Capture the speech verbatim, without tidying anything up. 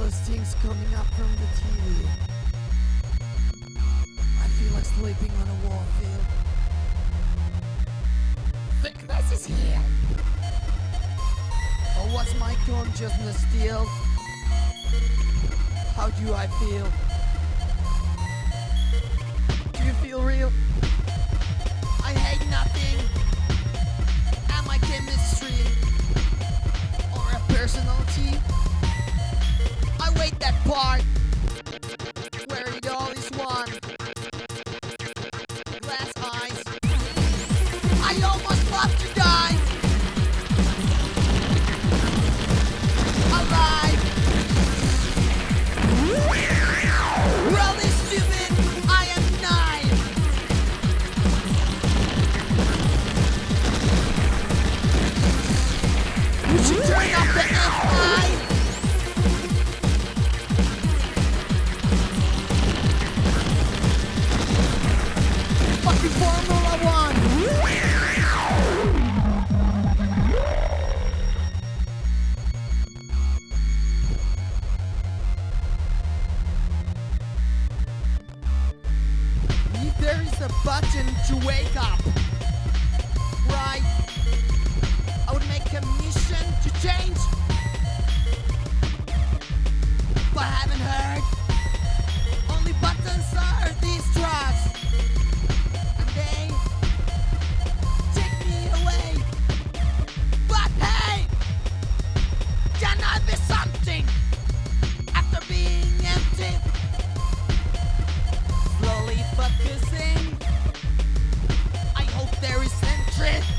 those things coming up from the T V. I feel like sleeping on a warfield. Sickness is here. Or was my consciousness still? How do I feel? Do you feel real? I hate nothing. Am I chemistry? Or a personality? I wait that part where it all is one. Glass eyes. I almost love to die. Alive. World is stupid. I am nine. You should turn off the F I. Fucking Formula One. If there is a button to wake up, right, I would make a mission to change. But I haven't heard. Only buttons are these drugs. And they take me away. But hey, can I be something after being empty? Slowly focusing. I hope there is interest.